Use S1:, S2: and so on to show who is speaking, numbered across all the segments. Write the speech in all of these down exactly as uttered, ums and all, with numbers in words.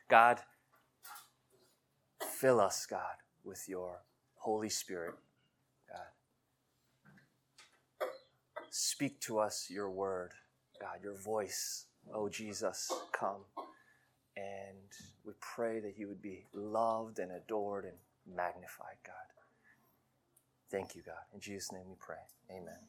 S1: God, fill us, God, with your Holy Spirit, God. Speak to us your word, God, your voice. Oh, Jesus, come. And we pray that you would be loved and adored and magnified, God. Thank you, God. In Jesus' name we pray. Amen.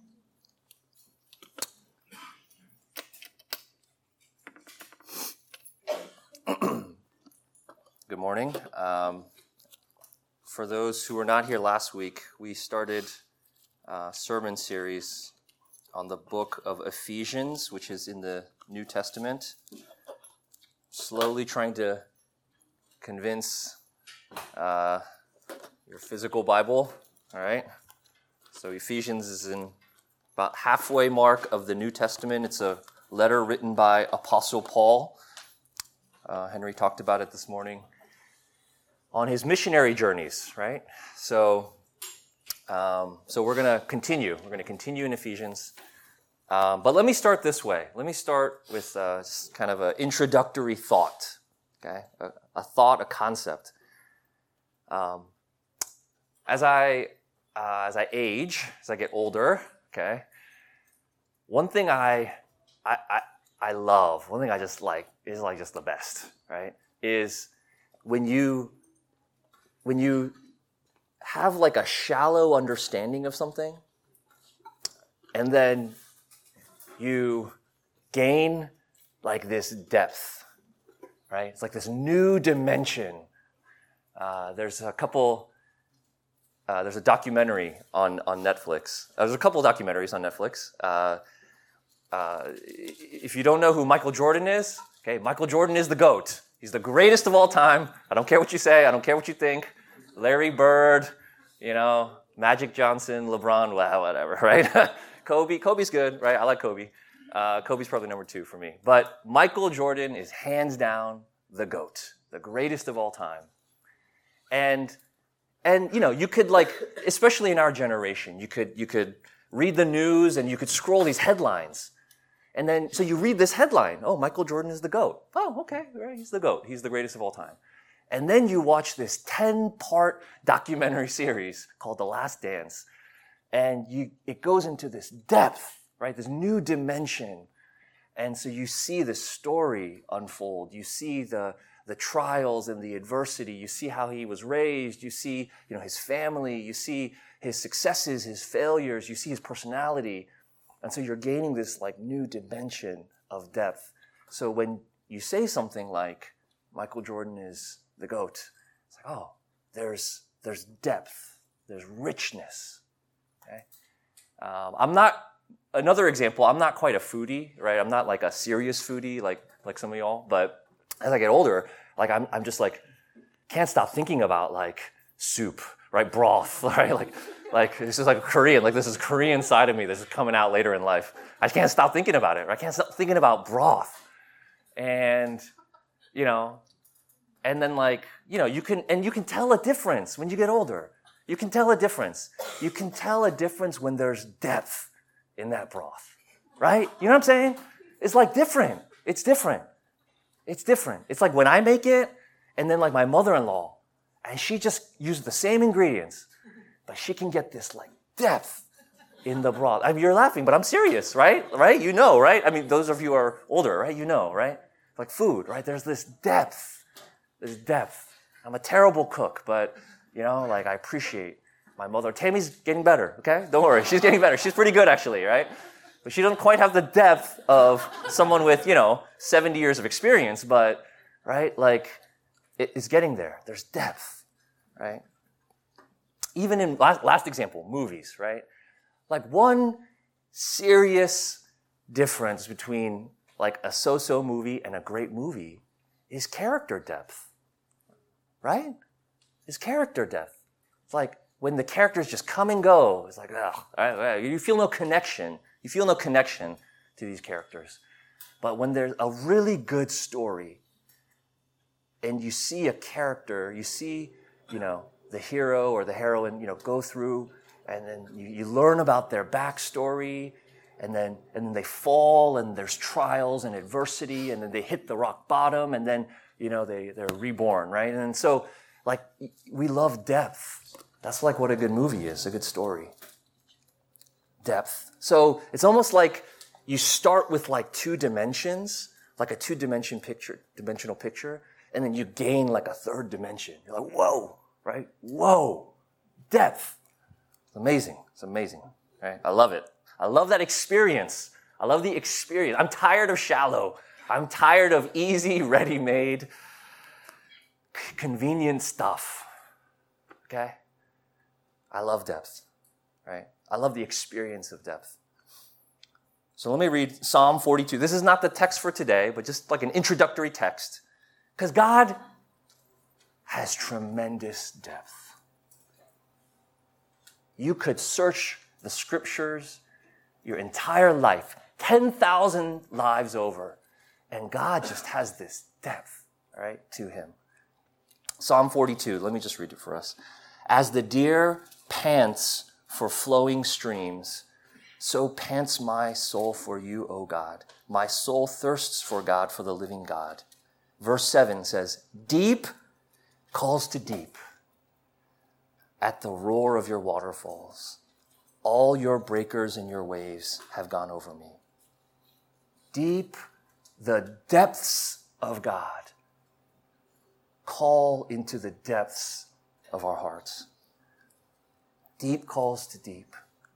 S1: Good morning. Um, for those who were not here last week, we started a sermon series on the book of Ephesians, which is in the New Testament. Slowly trying to convince uh, your physical Bible, all right? So Ephesians is in about halfway mark of the New Testament. It's a letter written by Apostle Paul. Uh, Henry talked about it this morning. On his missionary journeys, right? So, um, so we're going to continue. We're going to continue in Ephesians. Um, but let me start this way. Let me start with uh, just kind of an introductory thought, okay? A, a thought, a concept. Um, as I uh, as I age, as I get older, okay, one thing I I I, I love, one thing I just like is like just the best, right? Is when you when you have like a shallow understanding of something, and then you gain like this depth, right? It's like this new dimension. Uh, there's a couple, uh, there's a documentary on, on Netflix. Uh, there's a couple of documentaries on Netflix. Uh, uh, if you don't know who Michael Jordan is, okay, Michael Jordan is the GOAT. He's the greatest of all time. I don't care what you say. I don't care what you think. Larry Bird, you know, Magic Johnson, LeBron, well, whatever, right? Kobe, Kobe's good, right? I like Kobe. Uh, Kobe's probably number two for me. But Michael Jordan is hands down the GOAT, the greatest of all time. And, and you know, you could like, especially in our generation, you could, you could read the news and you could scroll these headlines. And then, so you read this headline, oh, Michael Jordan is the GOAT. Oh, okay, right, he's the GOAT. He's the greatest of all time. And then you watch this ten-part documentary series called The Last Dance. And you, it goes into this depth, right? This new dimension. And so you see the story unfold. You see the, the trials and the adversity. You see how he was raised. You see, you know, his family. You see his successes, his failures. You see his personality. And so you're gaining this like new dimension of depth. So when you say something like, Michael Jordan is the GOAT, it's like, oh, there's, there's depth. There's richness. Okay. Um, I'm not, another example, I'm not quite a foodie, right? I'm not like a serious foodie like, like some of y'all, but as I get older, like I'm, I'm just like, can't stop thinking about like soup, right? Broth, right? Like, like this is like Korean, like this is Korean side of me. This is coming out later in life. I can't stop thinking about it. Right? I can't stop thinking about broth. And, you know, and then like, you know, you can, and you can tell a difference when you get older. You can tell a difference. You can tell a difference when there's depth in that broth, right? You know what I'm saying? It's like different. It's different. It's different. It's like when I make it, and then like my mother-in-law, and she just used the same ingredients, but she can get this like depth in the broth. I mean, you're laughing, but I'm serious, right? Right? You know, right? I mean, those of you who are older, right? You know, right? Like food, right? There's this depth. There's depth. I'm a terrible cook, but you know, like I appreciate my mother. Tammy's getting better, okay? Don't worry, she's getting better. She's pretty good actually, right? But she doesn't quite have the depth of someone with, you know, seventy years of experience, but, right, like, it is getting there. There's depth, right? Even in, last, last example, movies, right? Like one serious difference between like a so-so movie and a great movie is character depth, right? Is character depth. It's like when the characters just come and go. It's like, ugh, you feel no connection. You feel no connection to these characters. But when there's a really good story and you see a character, you see, you know, the hero or the heroine, you know, go through and then you, you learn about their backstory and then, and then they fall and there's trials and adversity and then they hit the rock bottom and then
S2: you know, they, they're reborn, right? And so, like, we love depth. That's like what a good movie is, a good story. Depth. So it's almost like you start with like two dimensions, like a two-dimension picture, dimensional picture, and then you gain like a third dimension. You're like, whoa, right? Whoa, depth. It's amazing. It's amazing, right? I love it. I love that experience. I love the experience. I'm tired of shallow. I'm tired of easy, ready-made, c- convenient stuff, okay? I love depth, right? I love the experience of depth. So let me read Psalm forty-two. This is not the text for today, but just like an introductory text. Because God has tremendous depth. You could search the scriptures your entire life, ten thousand lives over, and God just has this depth, all right, to him. Psalm forty-two, let me just read it for us. As the deer pants for flowing streams, so pants my soul for you, O God. My soul thirsts for God, for the living God. Verse seven says, deep calls to deep at the roar of your waterfalls. All your breakers and your waves have gone over me. Deep, the depths of God call into the depths of our hearts. Deep calls to deep.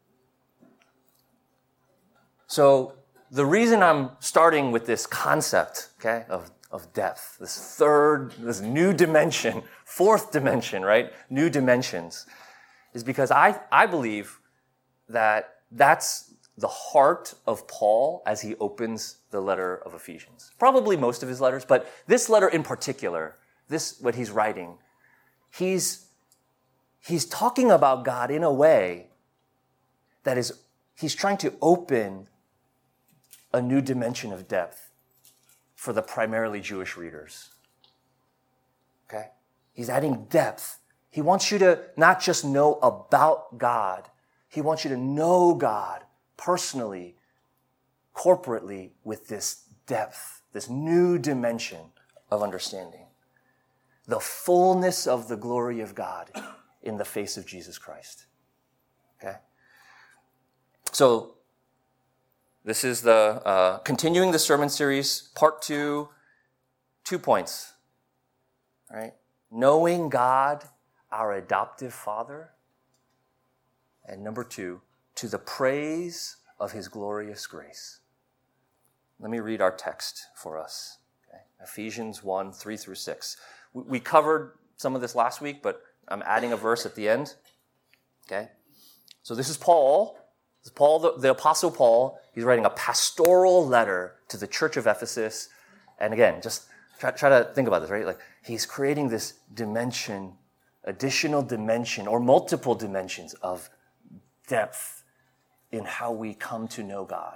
S2: So the reason I'm starting with this concept, okay, of, of depth, this third, this new dimension, fourth dimension, right, new dimensions, is because I, I believe that that's the heart of Paul as he opens the letter of Ephesians. Probably most of his letters, but this letter in particular, this, what he's writing, he's, he's talking about God in a way that is, he's trying to open a new dimension of depth for the primarily Jewish readers. Okay? He's adding depth. He wants you to not just know about God, he wants you to know God personally, corporately, with this depth, this new dimension of understanding. The fullness of the glory of God in the face of Jesus Christ. Okay? So, this is the, uh, continuing the sermon series, part two, two points. All right? Knowing God, our adoptive Father. And number two, to the praise of his glorious grace. Let me read our text for us. Okay? Ephesians one, three through six. We, we covered some of this last week, but I'm adding a verse at the end. Okay? So this is Paul. This is Paul, the, the Apostle Paul. He's writing a pastoral letter to the church of Ephesus. And again, just try, try to think about this, right? Like, he's creating this dimension, additional dimension, or multiple dimensions of depth in how we come to know God.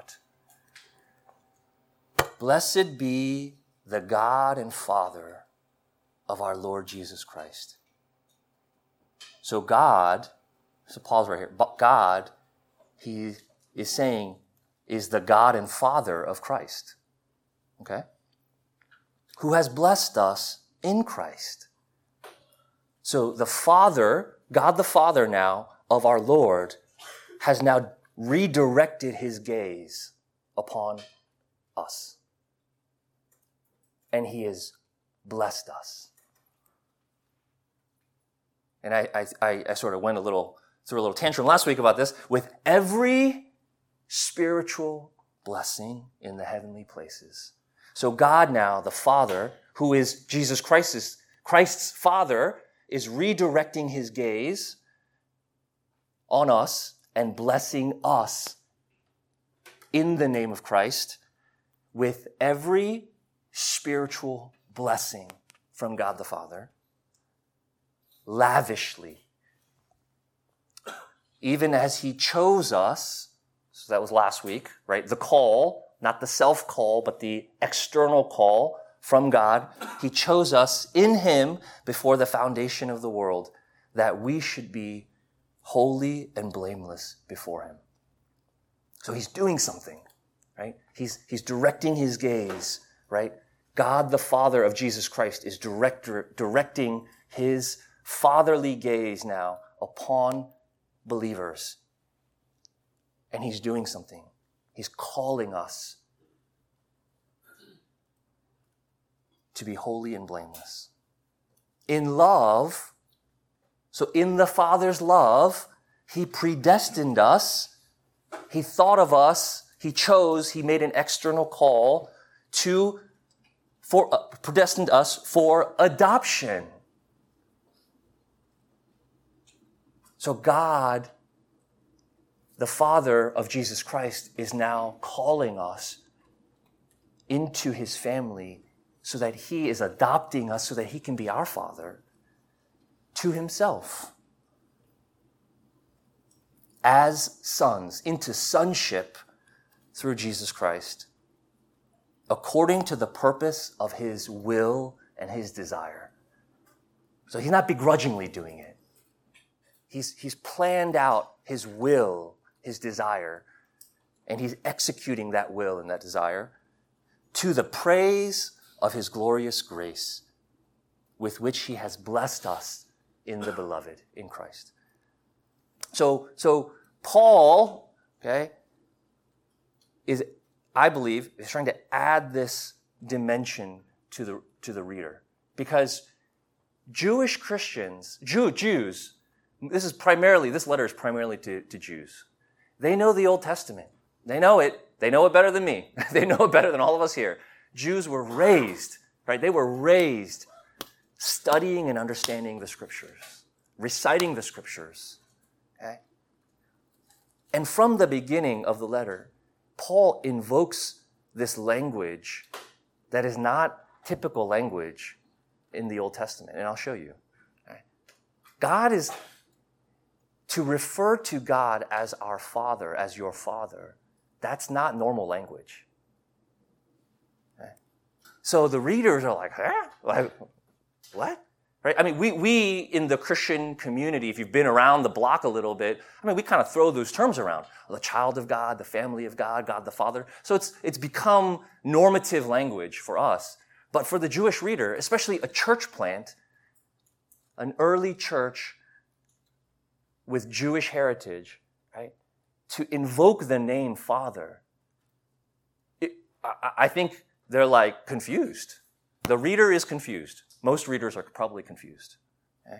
S2: Blessed be the God and Father of our Lord Jesus Christ. So God, so Paul's right here, but God, he is saying, is the God and Father of Christ. Okay? Who has blessed us in Christ. So the Father, God the Father now of our Lord, has now redirected his gaze upon us. And he has blessed us. And I, I, I sort of went a little, threw a little tantrum last week about this, with every spiritual blessing in the heavenly places. So God now, the Father, who is Jesus Christ's, Christ's Father, is redirecting his gaze on us and blessing us in the name of Christ with every spiritual blessing from God the Father, lavishly, even as he chose us. So that was last week, right? The call, not the self-call, but the external call from God. He chose us in him before the foundation of the world, that we should be holy and blameless before him. So he's doing something, right? He's, he's directing his gaze, right, God the Father of Jesus Christ is director, directing his fatherly gaze now upon believers. And he's doing something. He's calling us to be holy and blameless. In love, so in the Father's love, he predestined us. He thought of us. He chose, he made an external call to, for, uh, predestined us for adoption. So God, the Father of Jesus Christ, is now calling us into his family so that he is adopting us so that he can be our Father to himself. As sons, into sonship through Jesus Christ, according to the purpose of his will and his desire. So he's not begrudgingly doing it. He's, he's planned out his will, his desire, and he's executing that will and that desire to the praise of his glorious grace with which he has blessed us in the beloved, in Christ. So, so Paul, okay, is, I believe, is trying to add this dimension to the, to the reader. Because Jewish Christians, Jew, Jews, this is primarily, this letter is primarily to, to Jews. They know the Old Testament. They know it. They know it better than me. They know it better than all of us here. Jews were raised, right? They were raised studying and understanding the Scriptures, reciting the Scriptures, okay? And from the beginning of the letter, Paul invokes this language that is not typical language in the Old Testament, and I'll show you. Okay? God is, to refer to God as our Father, as your Father, that's not normal language. Okay? So the readers are like, huh? Like, what? Right? I mean, we, we in the Christian community, if you've been around the block a little bit, I mean, we kind of throw those terms around. The child of God, the family of God, God the Father. So it's, it's become normative language for us. But for the Jewish reader, especially a church plant, an early church with Jewish heritage, right, to invoke the name Father, it, I, I think they're like confused. The reader is confused. Most readers are probably confused, okay?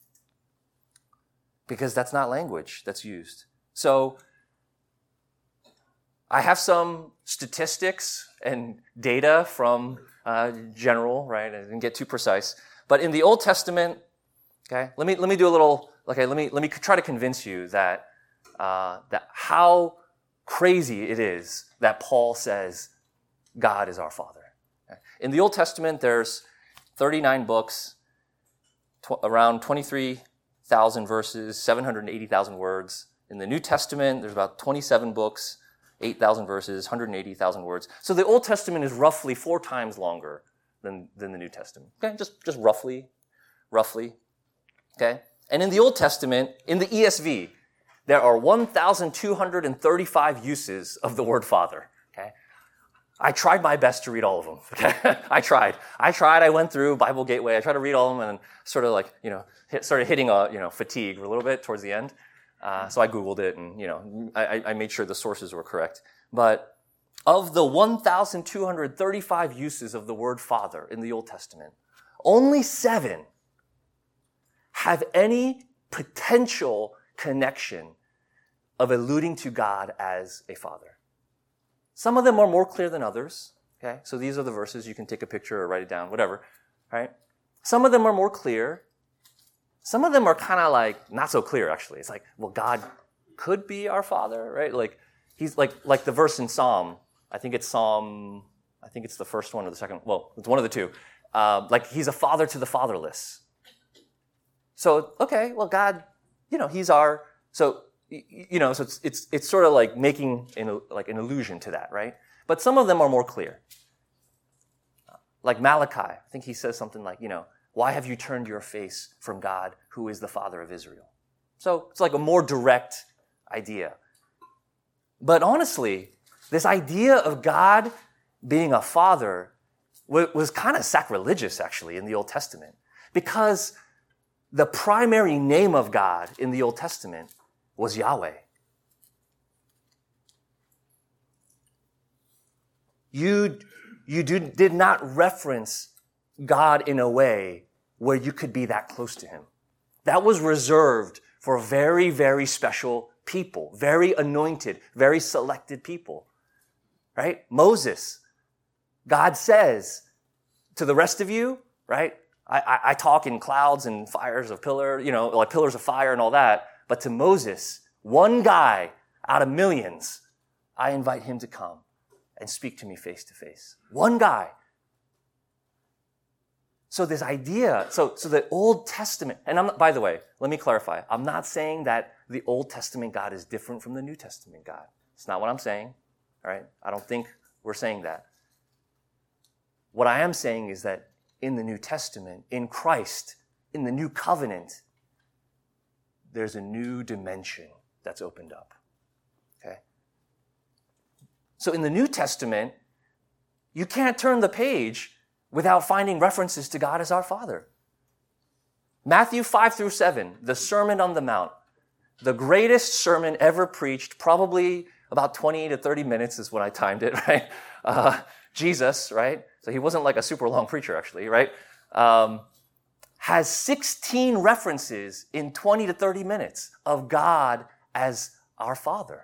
S2: Because that's not language that's used. So I have some statistics and data from uh, general, right? I didn't get too precise. But in the Old Testament, okay, let me let me do a little. Okay, let me let me try to convince you that uh, that how crazy it is that Paul says God is our Father. Okay? In the Old Testament, there's thirty-nine books, tw- around twenty-three thousand verses, seven hundred eighty thousand words. In the New Testament, there's about twenty-seven books, eight thousand verses, one hundred eighty thousand words. So the Old Testament is roughly four times longer than, than the New Testament. Okay, just, just roughly, roughly. Okay? And in the Old Testament, in the E S V, there are one thousand two hundred thirty-five uses of the word Father. Okay? I tried my best to read all of them. Okay? I tried. I tried. I went through Bible Gateway. I tried to read all of them and sort of like, you know, hit, started hitting a, you know, fatigue a little bit towards the end. Uh, so I Googled it and, you know, I, I made sure the sources were correct. But of the one thousand two hundred thirty-five uses of the word Father in the Old Testament, only seven have any potential connection of alluding to God as a Father. Some of them are more clear than others. Okay, so these are the verses. You can take a picture or write it down, whatever. Right? Some of them are more clear. Some of them are kind of like not so clear. Actually, it's like, well, God could be our Father, right? Like he's like like the verse in Psalm. I think it's Psalm. I think it's the first one or the second. Well, it's one of the two. Uh, like he's a father to the fatherless. So okay, well, God, you know, he's our. So you know, so it's it's it's sort of like making an, like an allusion to that, right? But some of them are more clear. Like Malachi, I think he says something like, you know, why have you turned your face from God, who is the Father of Israel? So it's like a more direct idea. But honestly, this idea of God being a father was kind of sacrilegious, actually, in the Old Testament, because the primary name of God in the Old Testament was Yahweh. You, you do, did not reference God in a way where you could be that close to him. That was reserved for very, very special people, very anointed, very selected people, right? Moses, God says to the rest of you, right? I, I, I talk in clouds and fires of pillar, you know, like pillars of fire and all that. But to Moses, one guy out of millions, I invite him to come and speak to me face to face. One guy. So this idea, so, so the Old Testament, and I'm not, by the way, let me clarify. I'm not saying that the Old Testament God is different from the New Testament God. It's not what I'm saying, all right? I don't think we're saying that. What I am saying is that in the New Testament, in Christ, in the New Covenant, there's a new dimension that's opened up, okay? So in the New Testament, you can't turn the page without finding references to God as our Father. Matthew five through seven, the Sermon on the Mount, the greatest sermon ever preached, probably about twenty to thirty minutes is when I timed it, right? Uh, Jesus, right? So he wasn't like a super long preacher, actually, right? Um, has sixteen references in twenty to thirty minutes of God as our Father.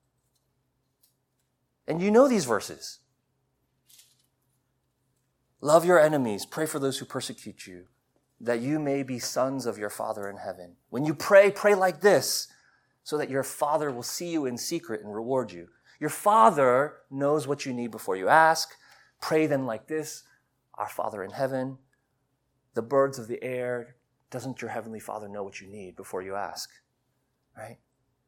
S2: And you know these verses. Love your enemies, pray for those who persecute you, that you may be sons of your Father in heaven. When you pray, pray like this, so that your Father will see you in secret and reward you. Your Father knows what you need before you ask. Pray then like this, our Father in heaven, the birds of the air, doesn't your Heavenly Father know what you need before you ask? Right?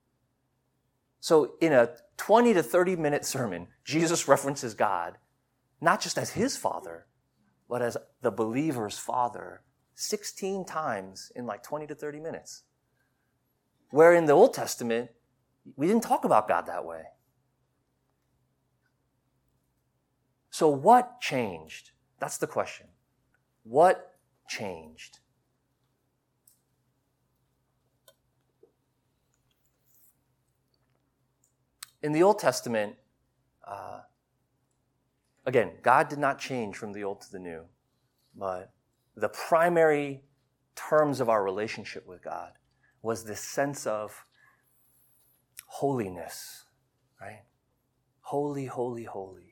S2: So in a twenty to thirty minute sermon, Jesus references God, not just as his Father, but as the believer's Father, sixteen times in like twenty to thirty minutes. Where in the Old Testament, we didn't talk about God that way. So what changed? That's the question. What changed? In the Old Testament, uh, again, God did not change from the old to the new, but the primary terms of our relationship with God was this sense of holiness, right? Holy, holy, holy.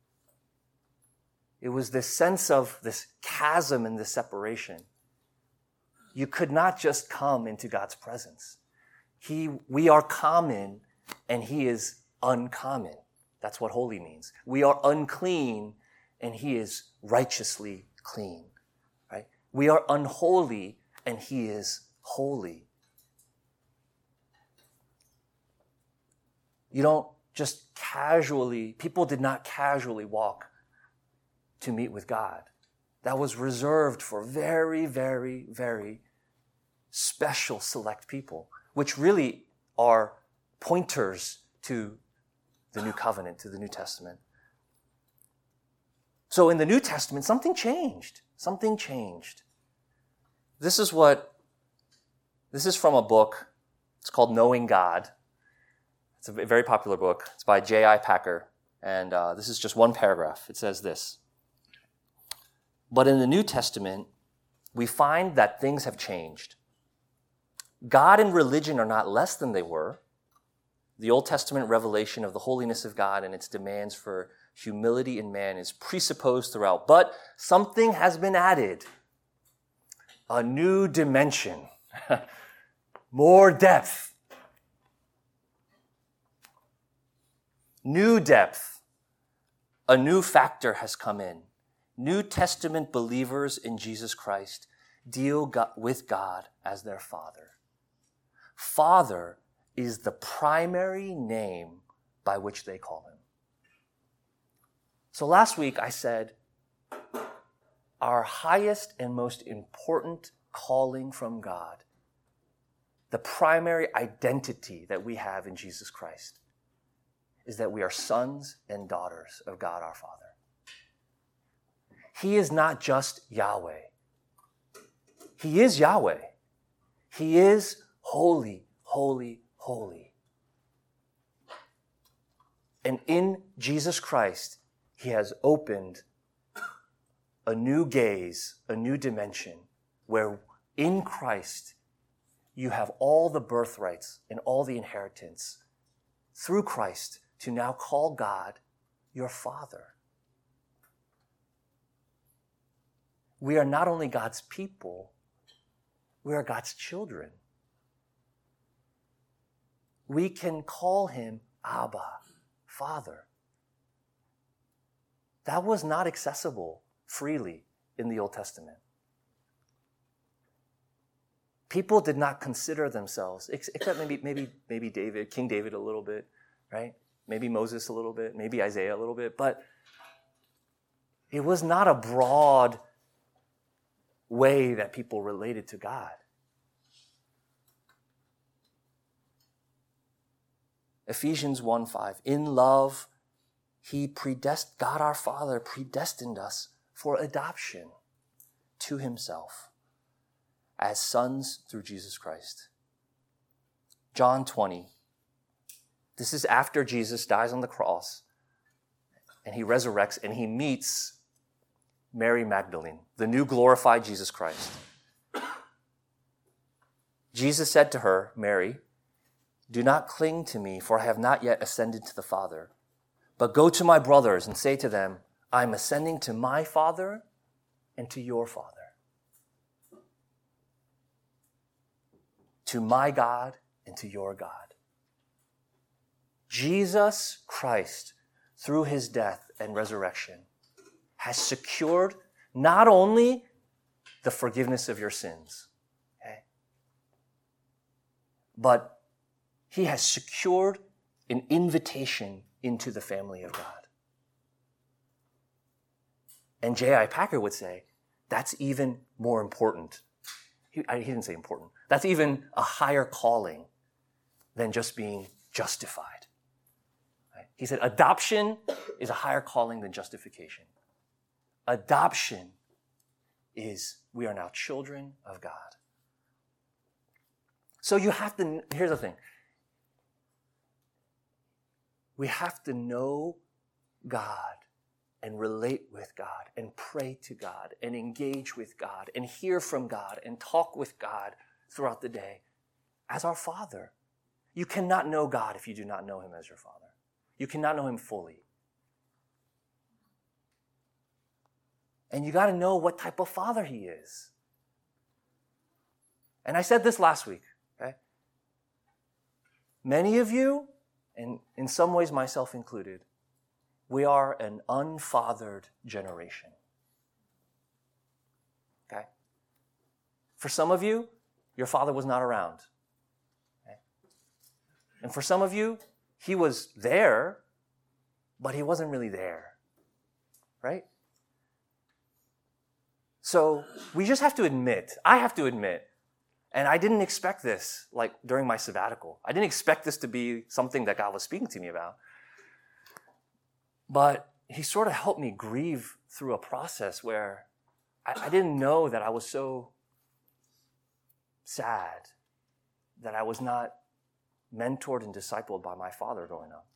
S2: It was this sense of this chasm and this separation. You could not just come into God's presence. He, we are common and he is uncommon. That's what holy means. We are unclean and he is righteously clean, right? We are unholy and he is holy. You don't just casually, people did not casually walk to meet with God. That was reserved for very, very, very special select people, which really are pointers to the New Covenant, to the New Testament. So in the New Testament, something changed. Something changed. This is what, this is from a book. It's called Knowing God. It's a very popular book. It's by J I Packer. And uh, this is just one paragraph. It says this. But in the New Testament, we find that things have changed. God and religion are not less than they were. The Old Testament revelation of the holiness of God and its demands for humility in man is presupposed throughout. But something has been added. A new dimension. More depth. New depth. A new factor has come in. New Testament believers in Jesus Christ deal with God as their Father. Father is the primary name by which they call him. So last week I said, our highest and most important calling from God, the primary identity that we have in Jesus Christ, is that we are sons and daughters of God our Father. He is not just Yahweh. He is Yahweh. He is holy, holy, holy. And in Jesus Christ, he has opened a new gaze, a new dimension, where in Christ you have all the birthrights and all the inheritance through Christ to now call God your Father. We are not only God's people, we are God's children. We can call him Abba, Father. That was not accessible freely in the Old Testament. People did not consider themselves, except maybe, maybe, maybe David, King David a little bit, right? Maybe Moses a little bit, maybe Isaiah a little bit, but it was not a broad way that people related to God. Ephesians one five, in love, he predestined, God our Father predestined us for adoption to himself as sons through Jesus Christ. John twenty, this is after Jesus dies on the cross and he resurrects and he meets Mary Magdalene, the new glorified Jesus Christ. Jesus said to her, Mary, do not cling to me, for I have not yet ascended to the Father. But go to my brothers and say to them, I am ascending to my Father and to your Father, to my God and to your God. Jesus Christ, through his death and resurrection, has secured not only the forgiveness of your sins, okay, but he has secured an invitation into the family of God. And J I Packer would say, that's even more important. He, I, he didn't say important. That's even a higher calling than just being justified. Right? He said, adoption is a higher calling than justification. Adoption is, we are now children of God. So you have to, here's the thing. We have to know God and relate with God and pray to God and engage with God and hear from God and talk with God throughout the day as our Father. You cannot know God if you do not know him as your Father. You cannot know him fully. And you got to know what type of Father he is. And I said this last week, okay? Many of you, and in some ways myself included, we are an unfathered generation. Okay? For some of you, your father was not around. Okay? And for some of you, he was there, but he wasn't really there. Right? So we just have to admit, I have to admit, and I didn't expect this, like, during my sabbatical. I didn't expect this to be something that God was speaking to me about. But he sort of helped me grieve through a process where I, I didn't know that I was so sad that I was not mentored and discipled by my father growing up.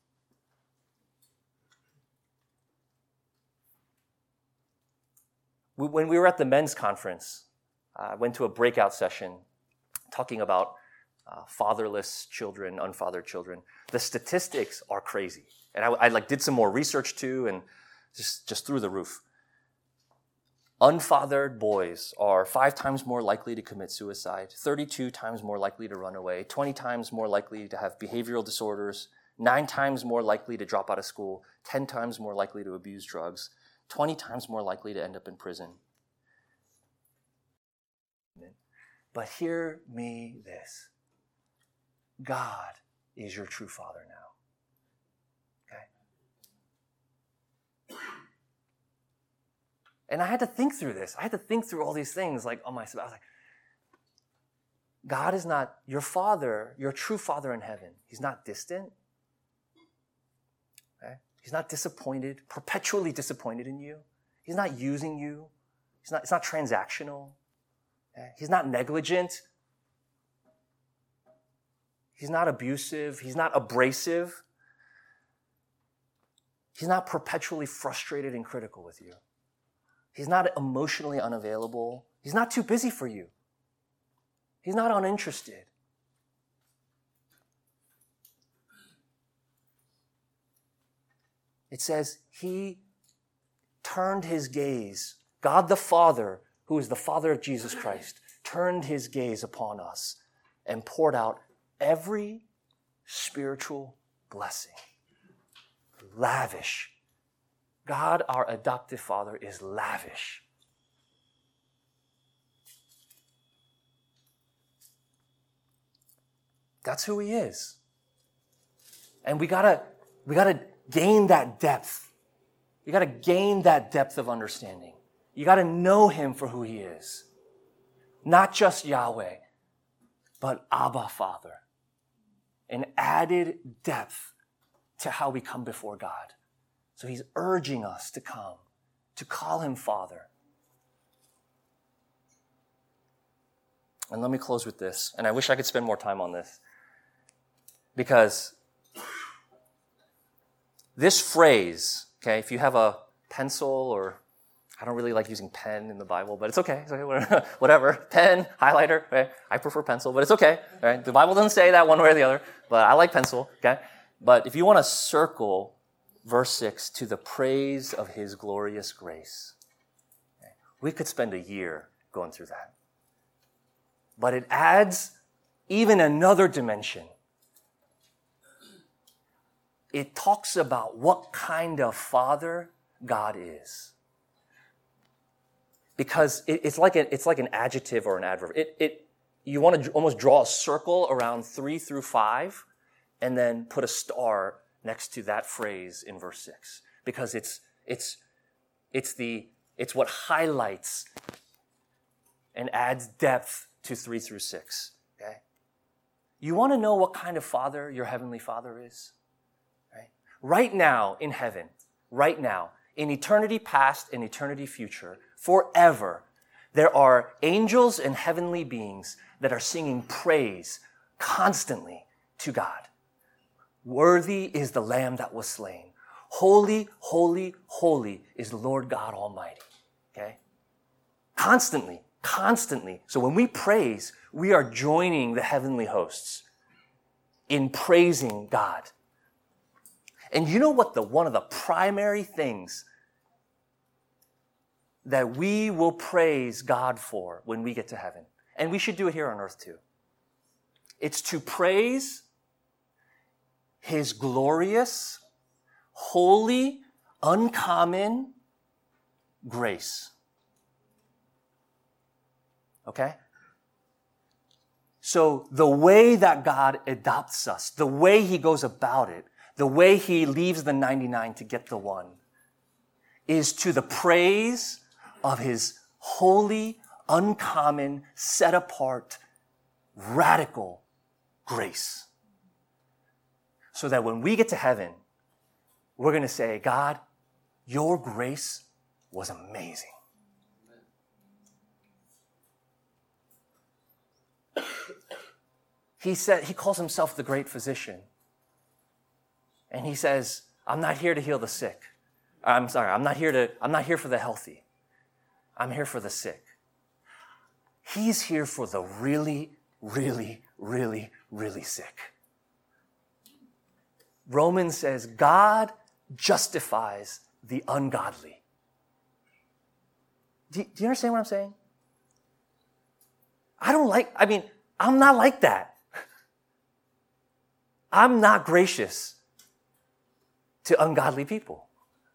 S2: We, when we were at the men's conference, I went to a breakout session talking about uh, fatherless children, unfathered children. The statistics are crazy. And I, I like did some more research too, and just, just through the roof. Unfathered boys are five times more likely to commit suicide, thirty-two times more likely to run away, twenty times more likely to have behavioral disorders, nine times more likely to drop out of school, ten times more likely to abuse drugs, twenty times more likely to end up in prison. But hear me this. God is your true Father now. And I had to think through this. I had to think through all these things like on myself. I was like, God is not your Father, your true Father in heaven. He's not distant. Okay? He's not disappointed, perpetually disappointed in you. He's not using you. He's not, it's not transactional. Okay? He's not negligent. He's not abusive. He's not abrasive. He's not perpetually frustrated and critical with you. He's not emotionally unavailable. He's not too busy for you. He's not uninterested. It says he turned his gaze. God the Father, who is the Father of Jesus Christ, turned his gaze upon us and poured out every spiritual blessing. Lavish. God, our adoptive Father, is lavish. That's who he is. And we gotta, we gotta gain that depth. You gotta gain that depth of understanding. You gotta know him for who he is. Not just Yahweh, but Abba, Father. An added depth to how we come before God. So he's urging us to come, to call him Father. And let me close with this. And I wish I could spend more time on this. Because this phrase, okay, if you have a pencil or, I don't really like using pen in the Bible, but it's okay. It's okay, whatever. Pen, highlighter, right? I prefer pencil, but it's okay. Right? The Bible doesn't say that one way or the other, but I like pencil, okay? But if you want to circle verse six, to the praise of his glorious grace, okay, we could spend a year going through that. But it adds even another dimension. It talks about what kind of Father God is. Because it, it's like a, it's like an adjective or an adverb. It, it, you want to almost draw a circle around three through five and then put a star next to that phrase in verse six. Because it's, it's, it's the, it's what highlights and adds depth to three through six. Okay? You want to know what kind of Father your Heavenly Father is? Right? Right now in heaven, right now, in eternity past and eternity future, forever, there are angels and heavenly beings that are singing praise constantly to God. Worthy is the Lamb that was slain. Holy, holy, holy is the Lord God Almighty. Okay? Constantly, constantly. So when we praise, we are joining the heavenly hosts in praising God. And you know what the one of the primary things that we will praise God for when we get to heaven, and we should do it here on earth too, it's to praise his glorious, holy, uncommon grace. Okay? So the way that God adopts us, the way he goes about it, the way he leaves the ninety-nine to get the one, is to the praise of his holy, uncommon, set apart, radical grace. So that when we get to heaven, we're going to say, God, your grace was amazing. He said, he calls himself the great physician. And he says, I'm not here to heal the sick. I'm sorry, I'm not here to, I'm not here for the healthy. I'm here for the sick. He's here for the really, really, really, really sick. Romans says God justifies the ungodly. Do, do you understand what I'm saying? I don't like, I mean, I'm not like that. I'm not gracious to ungodly people.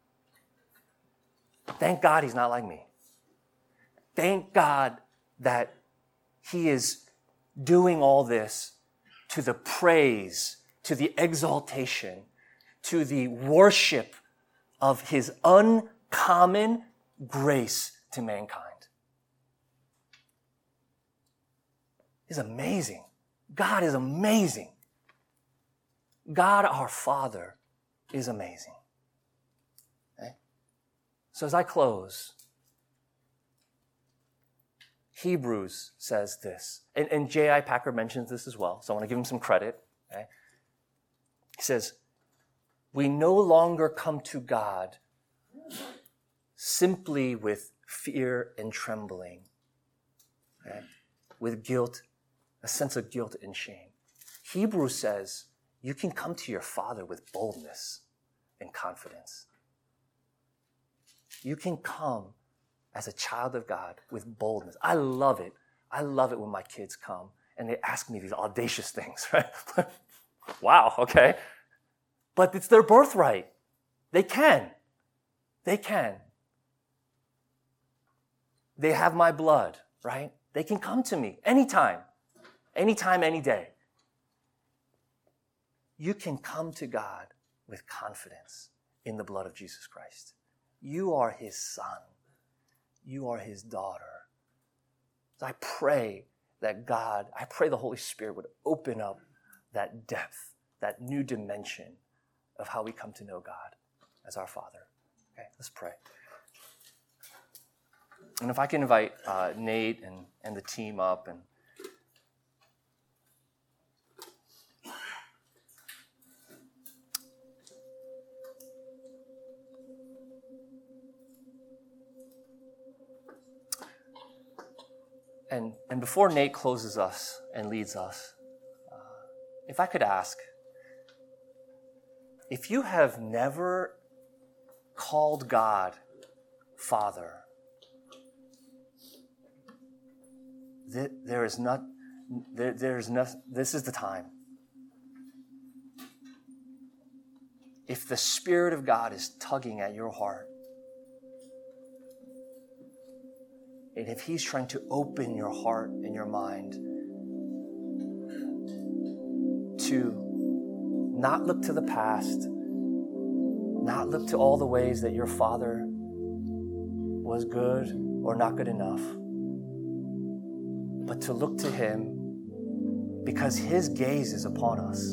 S2: Thank God he's not like me. Thank God that he is doing all this to the praise, to the exaltation, to the worship of his uncommon grace to mankind. It's amazing. God is amazing. God our Father is amazing. Okay? So as I close, Hebrews says this, and, and J I. Packer mentions this as well, so I want to give him some credit. Okay? He says, we no longer come to God simply with fear and trembling, okay? With guilt, a sense of guilt and shame. Hebrews says you can come to your Father with boldness and confidence. You can come as a child of God with boldness. I love it. I love it when my kids come and they ask me these audacious things, right? Wow, okay. But it's their birthright. They can. They can. They have my blood, right? They can come to me anytime, anytime, any day. You can come to God with confidence in the blood of Jesus Christ. You are his son. You are his daughter. So I pray that God, I pray the Holy Spirit would open up that depth, that new dimension of how we come to know God as our Father. Okay, let's pray. And if I can invite uh, Nate and, and the team up and And, and before Nate closes us and leads us, uh, if I could ask, if you have never called God Father, th- there is not, there, there is not, this is the time. If the Spirit of God is tugging at your heart, and if he's trying to open your heart and your mind to not look to the past, not look to all the ways that your father was good or not good enough, but to look to him because his gaze is upon us.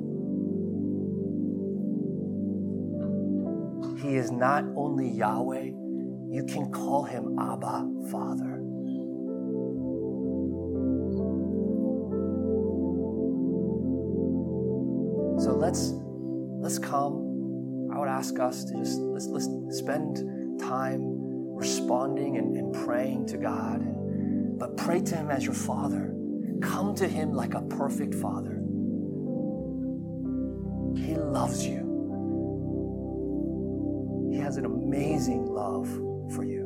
S2: He is not only Yahweh, you can call him Abba, Father. So let's let's come. I would ask us to just let's let's spend time responding and, and praying to God, and, but pray to him as your Father. Come to him like a perfect Father. He loves you. He has an amazing love for you.